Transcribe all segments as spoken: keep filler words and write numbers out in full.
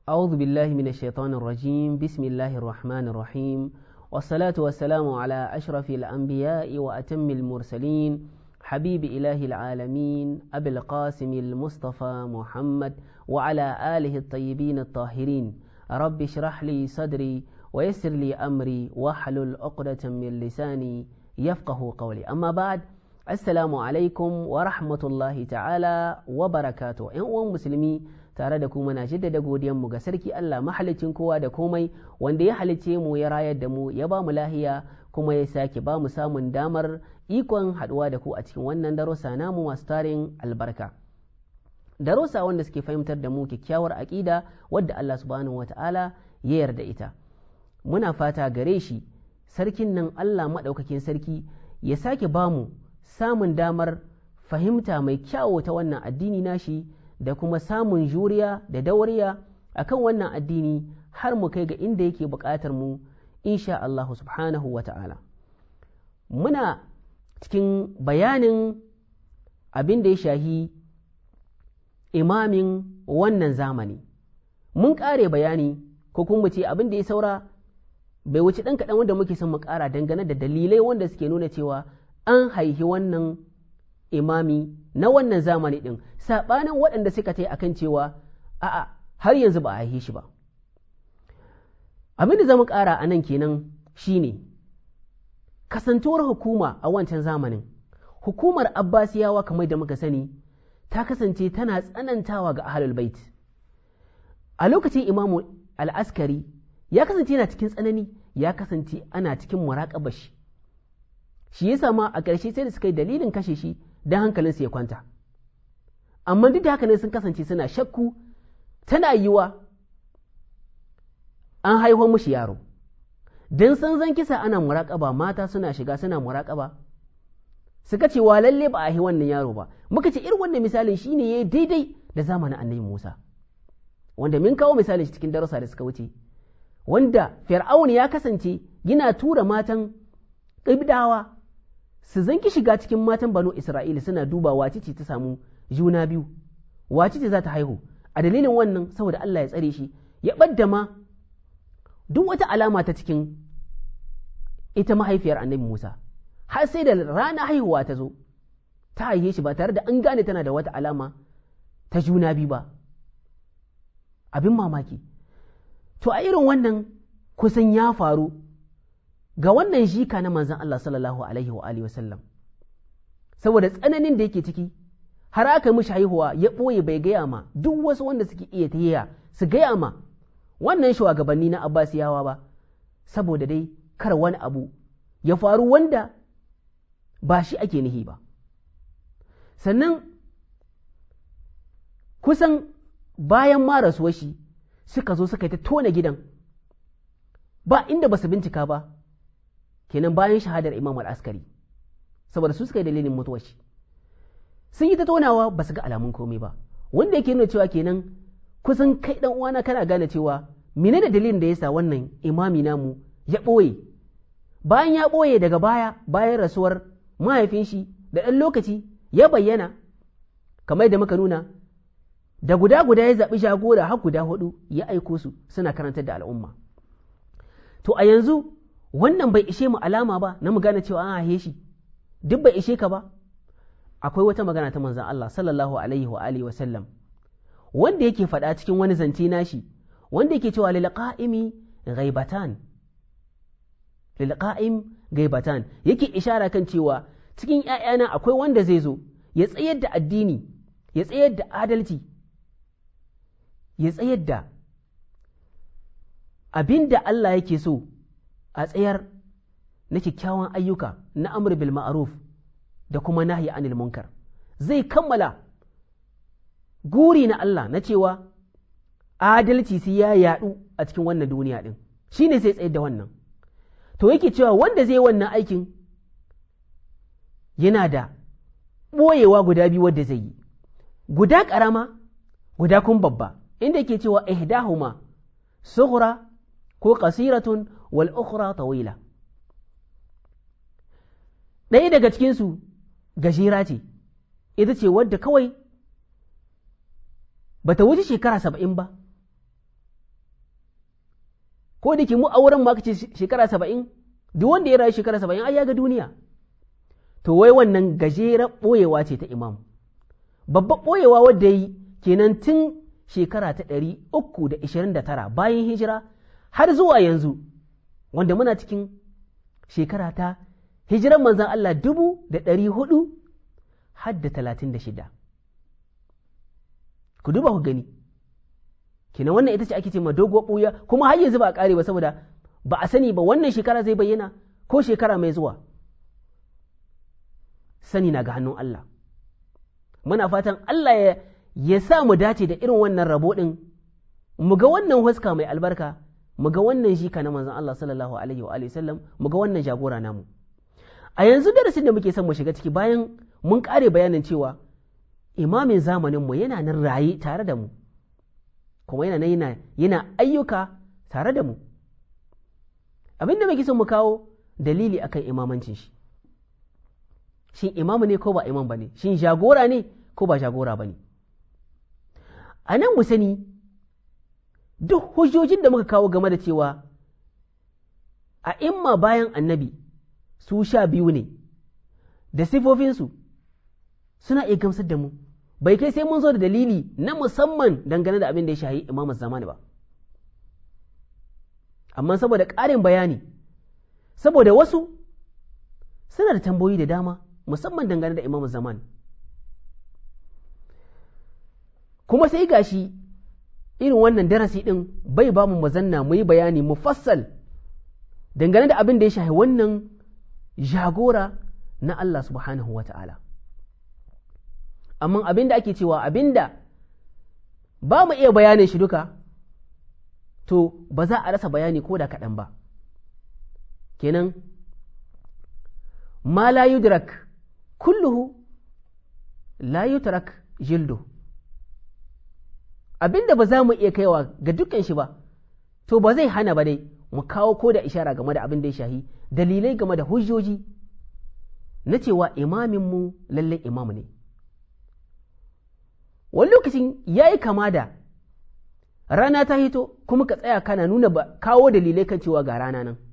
أعوذ بالله من الشيطان الرجيم بسم الله الرحمن الرحيم والصلاة والسلام على أشرف الأنبياء وأتم المرسلين حبيب إله العالمين أبي القاسم المصطفى محمد وعلى آله الطيبين الطاهرين رب اشرح لي صدري ويسر لي أمري واحلل عقدة من لساني يفقه قولي أما بعد السلام عليكم ورحمة الله تعالى وبركاته أيها المسلمين tare da kuma na jaddada godiyanmu ga sarki Allah mahalicin kowa da komai wanda ya halicce mu ya rayar da mu ya ba mu lahiya kuma ya sake ba mu samun damar ikon haduwa da ku a cikin wannan darussa namu masu tarin albarka darussa wanda suke fahimtar da mu kyakkyawar aqida wadda Allah subhanahu wata'ala ya yarda ita muna fata gare shi sarkin nan Allah madaukakin sarki ya sake ba mu samun damar fahimta mai kyawu ta wannan addini nashi da kuma samun juriya da dauriya akan wannan addini har mu kai ga inda yake buƙatar mu insha Allah subhanahu wa ta'ala muna cikin bayanin abin da ya shahi imamin wannan zamani mun ƙare bayani ko kuma ce abin da ya saura bai wuce ɗan kaɗan wanda muke son mu ƙara dangane da dalilai wanda suke nuna cewa an haihi wannan imami na wannan zamani ɗin saɓanin waɗanda suka ta akan cewa a'a har yanzu ba a haihe shi ba abin da zamu ƙara a nan kenan shine kasantuwar hukuma a wancan zamanin hukumar abbasiyawa kamar da muka sani ta kasance tana tsanantawa ga ahlul bait a lokacin imamu al-askari ya kasance yana cikin tsanani ya kasance ana cikin muraƙabar shi shi yasa ma a ƙarshe sai da suka yi dalilin kashe shi don hankalinsu ya kwanta amma duk da haka ne sun kasance suna shakku tana yiwa an haihuwa mushi yaro don san zan kisa ana muraƙaba mata suna shiga suna muraƙaba suka ce wa lalle ba a yi wannan yaro ba muka ce irin wannan misalin shine yayi daidai da zamanin annabi Musa wanda min kawo misalin shi cikin darussa da suka wuce wanda Fir'aun ya kasance yana tura matan ƙibdawa su zanki shiga cikin matan banu Isra'ila suna duba wace ce ta samu juna biyu wace ce za ta haihu a dalilin wannan saboda Allah ya tsare shi ya ɓadda ma duk wata alama ta cikin ita mahaifiyar annabi Musa har sai da rana haihuwa ta zo ta haihe shi ba tare da an gane tana da wata alama ta juna biyu ba abin mamaki to a irin wannan kusan ya faru ga wannan jika na manzan Allah sallallahu alaihi wa alihi wasallam saboda tsananin da yake ciki har aka mishi haihuwa ya ɓoye bai gaya ma duk wasu wanda suke iya tahiya su gaya ma wannan shugabanni na Abbasiyawa ba saboda dai kar wani abu ya faru wanda ba shi ake nihi ba sannan kusan bayan ma rasuwar shi suka zo suka yi ta tona gidan ba inda ba su bincika ba kenan bayan shahadar Imam al-Askari saboda su suka yi dalilin mutuwar shi sun yi ta tonawa ba su ga alamun komai ba wanda yake nuna cewa kenan kusan kai dan uwana kana gane cewa menene dalilin da yasa wannan imami namu ya boye bayan ya boye daga baya bayan rasuwar mahaifin shi da ɗan lokaci ya bayyana kamar da muka nuna da guda guda ya zaɓi jagora har guda hudu ya aiko su suna karantar da al'umma to a yanzu wannan bai ishe mu alama ba na mu gane cewa an haihe shi duk bai ishe ka ba akwai wata magana ta manzon Allah sallallahu alaihi wa alihi wa sallam wanda yake faɗa cikin wani zance nashi wanda yake cewa lil qa'imi ghaibatan lil qa'im ghaibatan yake ishara kan cewa cikin ƴaƴana akwai wanda zai zo ya tsayar da addini ya tsayar da adalci ya tsayar da abinda Allah yake so a tsayar na kyakkyawan ayyuka na amr bil ma'ruf da kuma nahyi anil munkar zai kammala guri na Allah na cewa adalci sai ya yadu a cikin wannan duniya din shine sai tsayar da wannan to yake cewa wanda zai wannan aikin yana da boyewa guda biyu wanda zai yi guda karama guda kun babba inda yake cewa ihdahuma sughra ko qasiratun wal ukhra tawila ɗaya daga cikinsu gajera ce ita ce wadda kawai ba ta wuce shekara saba'in ba ko da ke mu auren ma kace shekara saba'in, duk wanda ya rayu shekara saba'in ai ya ga duniya. To wai wannan gajeren ɓoyewa ce ta imam, babban ɓoyewa wadda yi kenan tun shekara ta ɗari uku da ishirin da tara bayan hijira har zuwa yanzu, wanda muna cikin shekara ta hijiran manzan Allah dubu da ɗari hudu har da talatin da shida. Ku duba ku gani, kenan wannan ita ce ake ce ma doguwar ɓuya, kuma har yanzu ba a ƙare ba, saboda ba a sani ba wannan shekara zai bayyana ko shekara mai zuwa. Sani na ga hannun Allah. Muna fatan Allah ya, ya sa mu dace da irin wannan rabo ɗin, mu ga wannan huska mai albarka, mu ga wannan shi na manzon Allah sallallahu alaihi wa sallam, mu ga wannan jagora namu. A yanzu darasin da muke son mu shiga ciki, bayan mun ƙare bayanin cewa imamin zamaninmu yana nan raye tare da mu, kuma yana yana, yana ayyuka tare da mu. Abin da muke son mu kawo dalili akan imamancin shi. Shin imamu ne ko ba imam ba ne? Shin jagora ne ko ba jagora ba ne? A nan mu sani duk hujjojin da muka kawo game da cewa a imma bayan annabi su sha biyu ne da sifofinsu suna iya gamsar da mu, bai kai sai mun zo da dalili na musamman dangane da abin da ya shahi imamu zamani ba. Amma saboda ƙarin bayani, saboda wasu suna da tambayoyi da dama musamman dangane da imamu zaman, kuma sai gashi irin wannan darasi ɗin bai ba mu mazanna mu yi bayani mufassal dangane da abin da ya shahi wannan jagora na Allah subhanahu wa ta'ala. Amma abin da ake cewa abin da ba mu iya bayanin shi duka, to ba za a rasa bayani ko da kaɗan ba. Kenan ma la yudrak kulluhu la yutrak jildu, abinda ba za mu iya kaiwa ga dukkan shi ba, to ba zai hana ba dai mu kawo ko da ishara game da abin da ya shahi dalilai game da hujjoji na cewa imaminmu lallai imam ne. Wani lokacin ya yi kama da rana ta hito kuma ka tsaya kana nuna ba kawo dalilai kan cewa ga rana nan,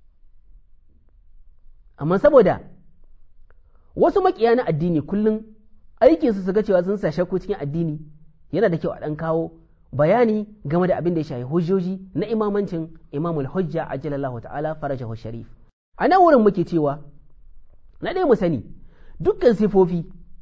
amma saboda wasu makiya na addini kullum aikinsu su ga cewa sun sa shakku cikin addini, yana da kyau a ɗan kawo bayani game da abin da ya shafi hujjoji na imamancin imamul hujja ajalallahu ta'ala farajahu sharif. A nan wurin muke cewa na ɗaya mu sani dukkan sifofi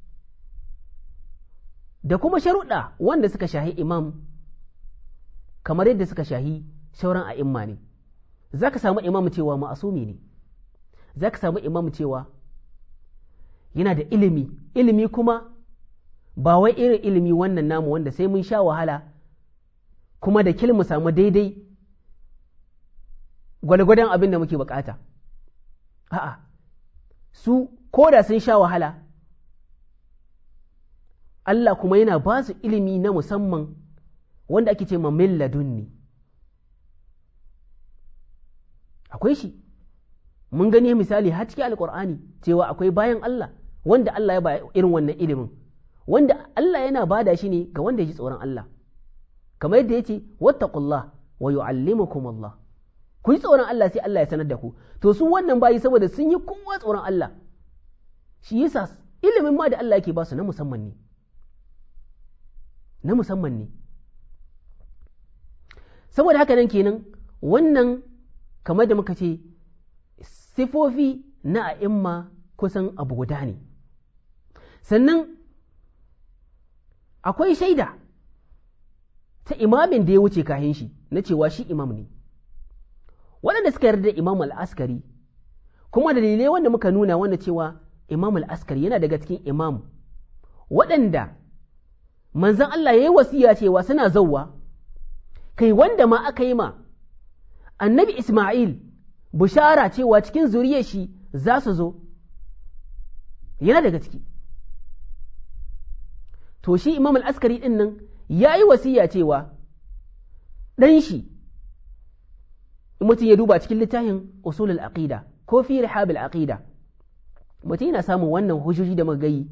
da kuma sharuɗa wanda suka shahi imam kamar yadda suka shahi sauran a'imma ne. Za ka samu imam cewa ma'asumi ne, za ka samu imam cewa yana da ilimi, ilimi kuma ba wai irin ilimi wannan namu wanda sai mun sha wahala kuma da kil mu samu daidai gwalgwadon abin da muke bukata. A'a, su ko da sun sha wahala, Allah kuma yana ba su ilimi na musamman wanda ake ce ma min ladunni. Akwai shi, mun gani misali har cikin alkur'ani cewa akwai bayan Allah wanda Allah ya ba irin wannan ilimin, wanda Allah yana bada shi ne ga wanda ya ji tsoron Allah, kamar yadda ya ce wattaqullah wa yu'allimukum Allah, ku yi tsoron Allah sai Allah ya sanar da ku. To su wannan bayi saboda sun yi kowa tsoron Allah, shi yasa ilimin ma da Allah yake ba su na musamman ne, na musamman ne. Saboda haka nan kenan wannan kamar da muka ce sifofi na a'imma kusan abu guda ne. Sannan akwai shaida ta imamin da ya wuce kahin shi na cewa shi imam ne, waɗanda suka yarda da imam al'askari, kuma dalilai wanda muka nuna wanda cewa imam al'askari yana daga cikin imam waɗanda manzan Allah ya yi wasiya cewa suna zauwa, kai wanda ma aka yi ma annabi Ismail bushara cewa cikin zuriyar shi za su zo, yana daga ciki. To shi imam al'askari ɗin nan ya yi wasiya cewa ɗan shi, mutum ya duba cikin littafin usulul aqida ko fi rihabil aqida, mutum yana samun wannan hujjoji da muka gayi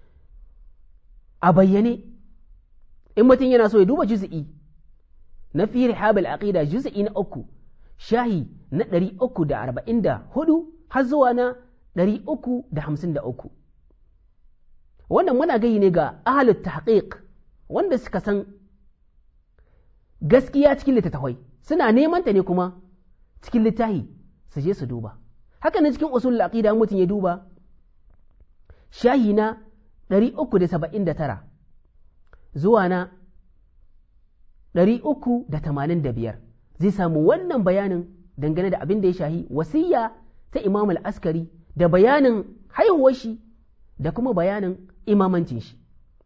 a bayyane. In mutum yana so ya duba juz'i na fi rihabil aqida juz'i na uku shahi na ɗari uku da arba'in da hudu har zuwa na ɗari uku da hamsin da uku. Wannan muna gayi ne ga ahalut tahqiq wanda suka san gaskiya cikin littattafai, suna neman ta ne kuma cikin littahi su je su duba. Haka ne cikin usul aqida mutum ya duba shahi na ɗari uku da saba'in da tara zuwa na ɗari uku da tamanin da biyar zai samu wannan bayanin dangane da abin da ya shahi wasiyya ta Imam al-Askari da bayanin haihuwar shi da kuma bayanin imamancin shi.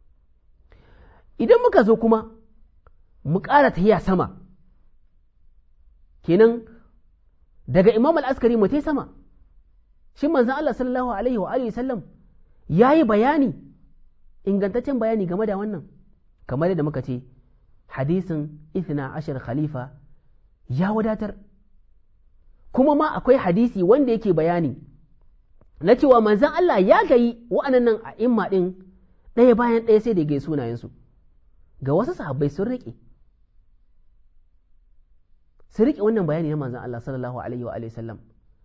Idan muka zo kuma mu ƙara tahiya sama, kenan daga Imam al-Askari mu tai sama, shin manzon Allah sallallahu alaihi wa alihi sallam yayi bayani ingantaccen bayani game da wannan, kamar da muka ce hadisin ithna ashar khalifa ya wadatar, kuma ma akwai hadisi wanda yake bayani na cewa manzon Allah ya gayi wa'annan a imma din ɗaya bayan ɗaya sai da ya gai sunayensu. Ga wasu sahabbai sun riƙe sun riƙe wannan bayani na manzon Allah sallallahu alaihi wa alihi sallam.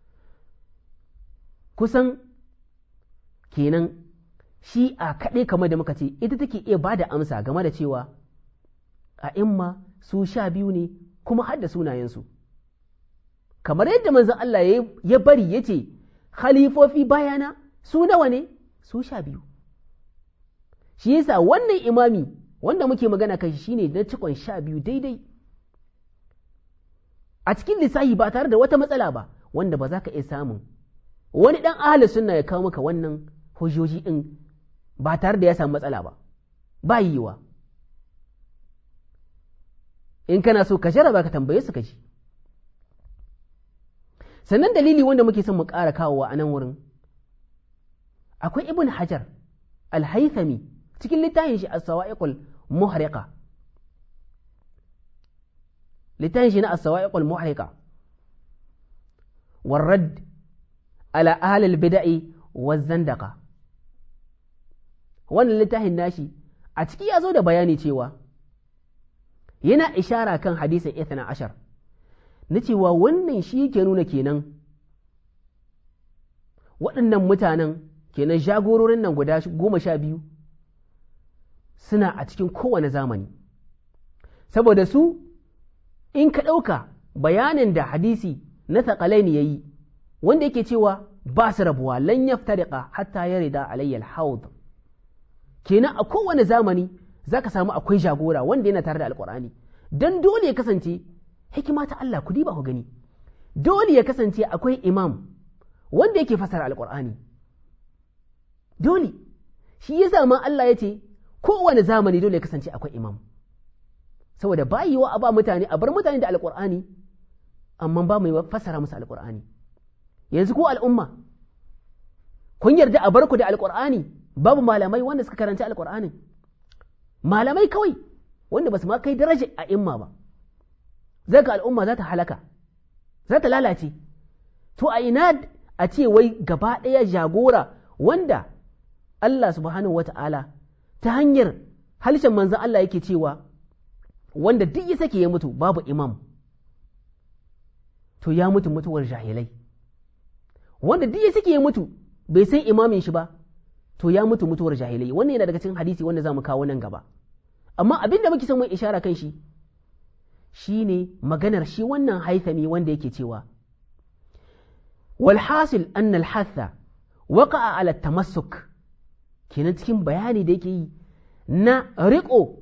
Kusan kenan shi a kaɗai kamar da muka ce ita take iya ba da amsa game da cewa a imma su sha biyu ne kuma har da sunayensu, kamar yadda manzon Allah ya bari ya ce khalifofi bayana su nawa ne, su sha biyu. Shi yasa wannan imami wanda muke magana kan shi shine na cikon sha biyu daidai a cikin lissahi ba tare da wata matsala ba, wanda ba za ka iya samun wani ɗan ahalus sunna ya kawo maka wannan hujjoji ɗin ba tare da ya samu matsala ba, ba yiwa. In kana so ka jaraba ka tambaye su ka ji. Sannan dalili wanda muke son mu ƙara kawowa a nan wurin, akwai Ibn Hajar al-Haythami cikin littafin shi as-Sawa'iqul Muhriqa, littafin shi na as-Sawa'iqul Muhriqa war-radd ala ahli al-bid'i waz-zandaqa. Wannan littafin nashi a ciki ya zo da bayani cewa yana ishara kan hadisin ithna ashar na cewa wannan shi yake nuna kenan waɗannan mutanen kenan jagororin nan guda goma sha biyu suna a cikin kowane zamani, saboda su in ka ɗauka bayanin da hadisi na Thaqalaini ya yi wanda yake cewa ba su rabuwa lan yaftariqa hatta yarida alayya al-hawd, kenan a kowane zamani za ka samu akwai jagora wanda yana tare da alƙur'ani, don dole ya kasance hikima ta Allah ku diba ku gani, dole ya kasance akwai imam wanda yake fasara alƙur'ani, dole shi yasa ma Allah ya ce kowane zamani dole ya kasance akwai imam, saboda ba yiwa a ba mutane a bar mutane da alƙur'ani amma ba mai fasara musu alƙur'ani. Yanzu ko al'umma kun yarda a bar ku da alƙur'ani babu malamai wanda suka karanta alƙur'anin, malamai kawai wanda ba su ma kai daraja a imma ba, zai ga al'umma za ta halaka, za ta lalace. To a ina a ce wai gaba ɗaya jagora wanda Allah subhanahu wata'ala ta hanyar halshen manzan Allah yake cewa wanda duk ya sake ya mutu babu imam, to ya mutu mutuwar jahilai, wanda duk ya sake ya mutu bai san imamin shi ba, to ya mutu mutuwar jahilai. Wannan yana daga cikin hadisi wanda za mu kawo nan gaba, amma abin da muke son mai ishara kan shi shine maganar shi wannan Haythami wanda yake cewa wal hasil anna al hatha waqa'a ala tamassuk, kenan cikin bayani da yake yi na riƙo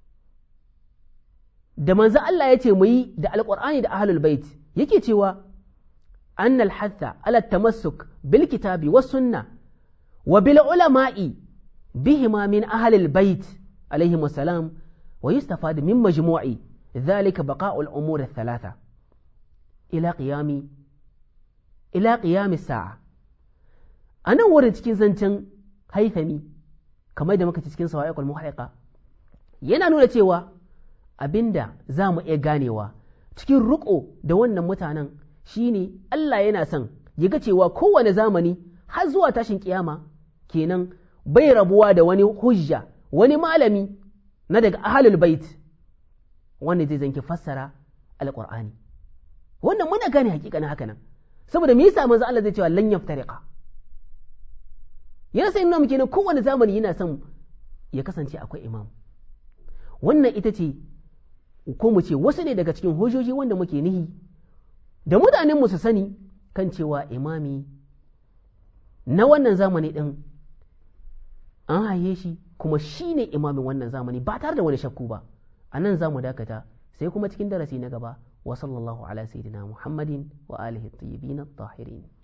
da manzo Allah ya ce mu yi da alqur'ani da ahlul bait, yake cewa anna al hatha ala tamassuk bil kitabi was sunnah wa bil ulama'i bihima min ahlil bait عليهم السلام ويستفاد من مجموع ذلك بقاء الأمور الثلاثة إلى قيام إلى قيام الساعة. أنا ورد cikin zancen Haythami kamar da muka ci cikin Sawa'iqul Muhriqa yana nuna cewa abinda za mu iya ganewa cikin riƙo da wannan mutanen shine Allah yana son ya ga cewa kowane zamani har zuwa tashin kiyama kenan bai rabuwa da wani hujja, wani malami na daga ahalul bait wanda zai zanki fassara alƙur'ani, wannan muna gane hakikanin haka nan saboda me yasa manzo Allah zai cewa lan yaftariqa yana sai nuna muke ne kowane zamani yana son ya kasance akwai imam. Wannan ita ce ko mu ce wasu ne daga cikin hujjoji wanda muke nihi da mutanen mu su sani kan cewa imami na wannan zamani din an haye shi kuma shi ne imamin wannan zamani ba tare da wani shakku ba. A nan za mu dakata sai kuma cikin darasi na gaba wa sallallahu ala sayyidina Muhammadin wa alihi tayyibin at-tahirin.